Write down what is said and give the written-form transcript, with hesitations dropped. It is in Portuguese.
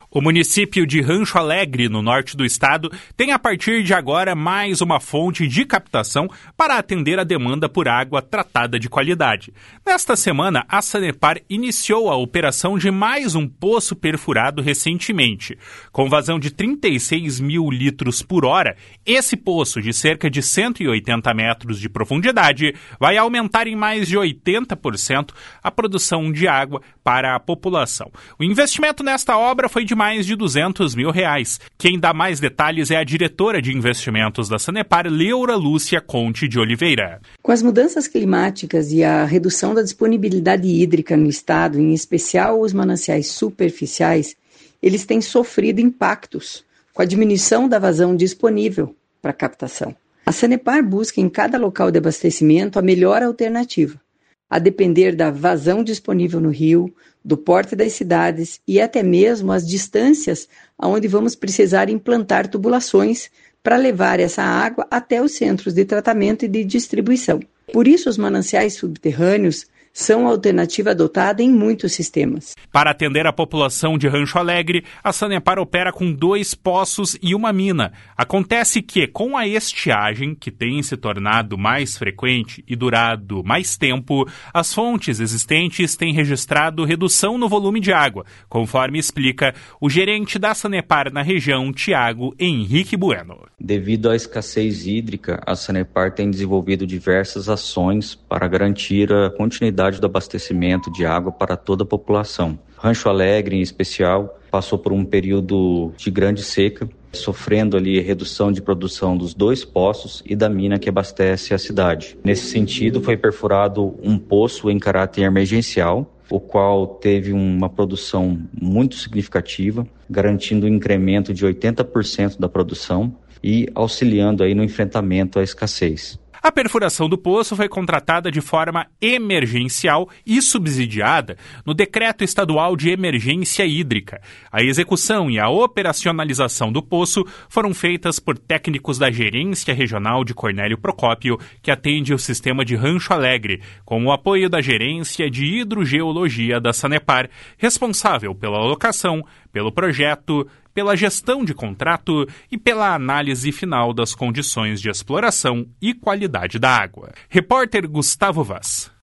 O município de Rancho Alegre, no norte do estado, tem a partir de agora mais uma fonte de captação para atender a demanda por água tratada de qualidade. Nesta semana, a Sanepar iniciou a operação de mais um poço perfurado recentemente. Com vazão de 36 mil litros por hora, esse poço, de cerca de 180 metros de profundidade, vai aumentar em mais de 80% a produção de água para a população. O investimento nesta obra foi de mais de R$200 mil. Quem dá mais detalhes é a diretora de investimentos da Sanepar, Leura Lúcia Conte de Oliveira. Com as mudanças climáticas e a redução da disponibilidade hídrica no estado, em especial os mananciais superficiais, eles têm sofrido impactos com a diminuição da vazão disponível para captação. A Sanepar busca em cada local de abastecimento a melhor alternativa, a depender da vazão disponível no rio, do porte das cidades e até mesmo as distâncias aonde vamos precisar implantar tubulações para levar essa água até os centros de tratamento e de distribuição. Por isso, os mananciais subterrâneos são a alternativa adotada em muitos sistemas. Para atender a população de Rancho Alegre, a Sanepar opera com 2 poços e uma mina. Acontece que, com a estiagem, que tem se tornado mais frequente e durado mais tempo, as fontes existentes têm registrado redução no volume de água, conforme explica o gerente da Sanepar na região, Tiago Henrique Bueno. Devido à escassez hídrica, a Sanepar tem desenvolvido diversas ações para garantir a continuidade do abastecimento de água para toda a população. Rancho Alegre, em especial, passou por um período de grande seca, sofrendo ali redução de produção dos 2 poços e da mina que abastece a cidade. Nesse sentido, foi perfurado um poço em caráter emergencial, o qual teve uma produção muito significativa, garantindo um incremento de 80% da produção e auxiliando aí no enfrentamento à escassez. A perfuração do poço foi contratada de forma emergencial e subsidiada no Decreto Estadual de Emergência Hídrica. A execução e a operacionalização do poço foram feitas por técnicos da Gerência Regional de Cornélio Procópio, que atende o sistema de Rancho Alegre, com o apoio da Gerência de Hidrogeologia da Sanepar, responsável pela alocação, pelo projeto, pela gestão de contrato e pela análise final das condições de exploração e qualidade da água. Repórter Gustavo Vaz.